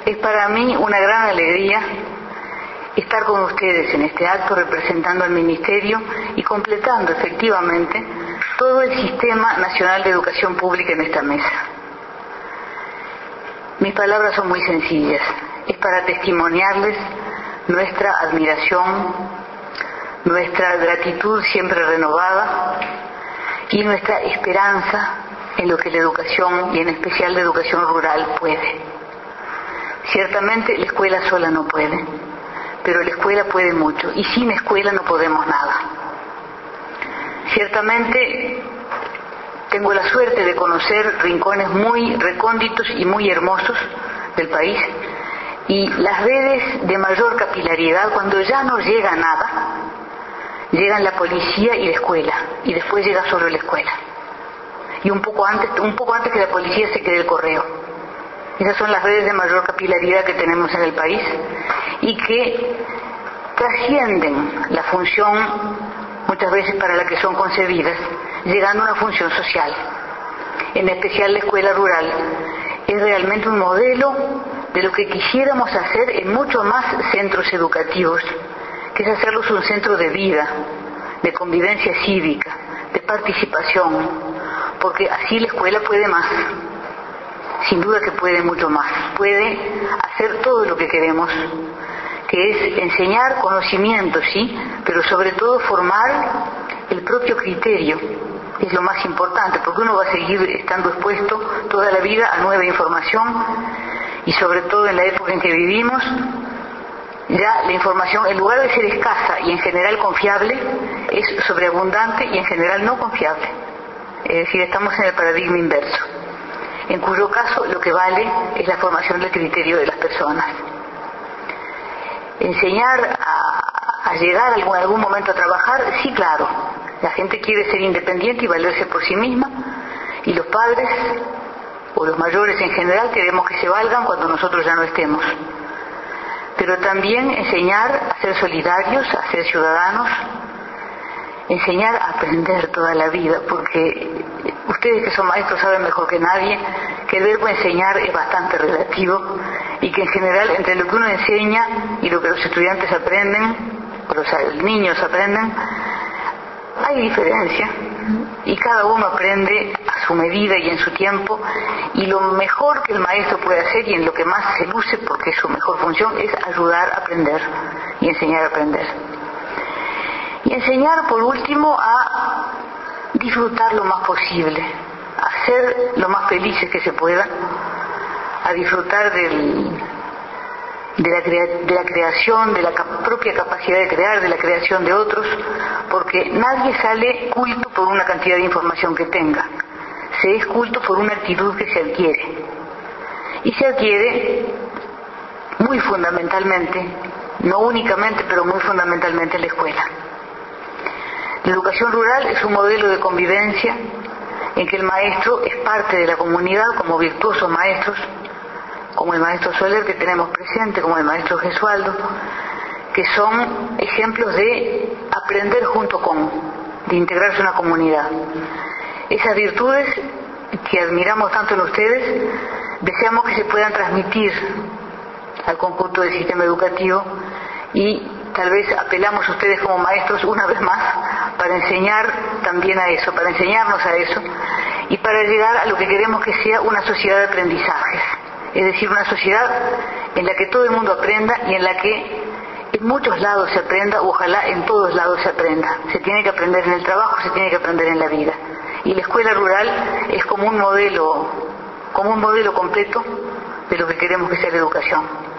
Es para mí una gran alegría estar con ustedes en este acto representando al Ministerio y completando efectivamente todo el Sistema Nacional de Educación Pública en esta mesa. Mis palabras son muy sencillas. Es para testimoniarles nuestra admiración, nuestra gratitud siempre renovada y nuestra esperanza en lo que la educación, y en especial la educación rural, puede. Ciertamente la escuela sola no puede, pero la escuela puede mucho, y sin escuela no podemos nada. Ciertamente tengo la suerte de conocer rincones muy recónditos y muy hermosos del país, y las redes de mayor capilaridad, cuando ya no llega nada, llegan la policía y la escuela, y después llega solo la escuela. Y un poco antes que la policía se quede el correo. Esas son las redes de mayor capilaridad que tenemos en el país y que trascienden la función muchas veces para la que son concebidas, llegando a una función social. En especial la escuela rural es realmente un modelo de lo que quisiéramos hacer en muchos más centros educativos, que es hacerlos un centro de vida, de convivencia cívica, de participación, porque así la escuela puede más. Sin duda que puede mucho más. Puede hacer todo lo que queremos, que es enseñar conocimiento, sí, pero sobre todo formar el propio criterio. Es lo más importante, porque uno va a seguir estando expuesto toda la vida a nueva información, y sobre todo en la época en que vivimos, ya la información, en lugar de ser escasa y en general confiable, es sobreabundante y en general no confiable. Es decir, estamos en el paradigma inverso, en cuyo caso lo que vale es la formación del criterio de las personas. Enseñar a llegar en algún momento a trabajar, sí, claro, la gente quiere ser independiente y valerse por sí misma, y los padres o los mayores en general queremos que se valgan cuando nosotros ya no estemos. Pero también enseñar a ser solidarios, a ser ciudadanos, enseñar a aprender toda la vida, porque ustedes que son maestros saben mejor que nadie que el verbo enseñar es bastante relativo y que en general entre lo que uno enseña y lo que los estudiantes aprenden, o los niños aprenden, hay diferencia, y cada uno aprende a su medida y en su tiempo, y lo mejor que el maestro puede hacer y en lo que más se luce, porque es su mejor función, es ayudar a aprender y enseñar a aprender. Y enseñar, por último, a disfrutar lo más posible, a ser lo más felices que se pueda, a disfrutar de la creación, de la propia capacidad de crear, de la creación de otros, porque nadie sale culto por una cantidad de información que tenga, se es culto por una actitud que se adquiere, y se adquiere muy fundamentalmente, no únicamente, pero muy fundamentalmente en la escuela. La educación rural es un modelo de convivencia en que el maestro es parte de la comunidad como virtuosos maestros, como el maestro Soler que tenemos presente, como el maestro Gesualdo, que son ejemplos de aprender junto con, de integrarse en una comunidad. Esas virtudes que admiramos tanto en ustedes, deseamos que se puedan transmitir al conjunto del sistema educativo, y tal vez apelamos a ustedes como maestros una vez más para enseñar también a eso, para enseñarnos a eso, y para llegar a lo que queremos que sea una sociedad de aprendizajes. Es decir, una sociedad en la que todo el mundo aprenda y en la que en muchos lados se aprenda, ojalá en todos lados se aprenda. Se tiene que aprender en el trabajo, se tiene que aprender en la vida. Y la escuela rural es como un modelo completo de lo que queremos que sea la educación.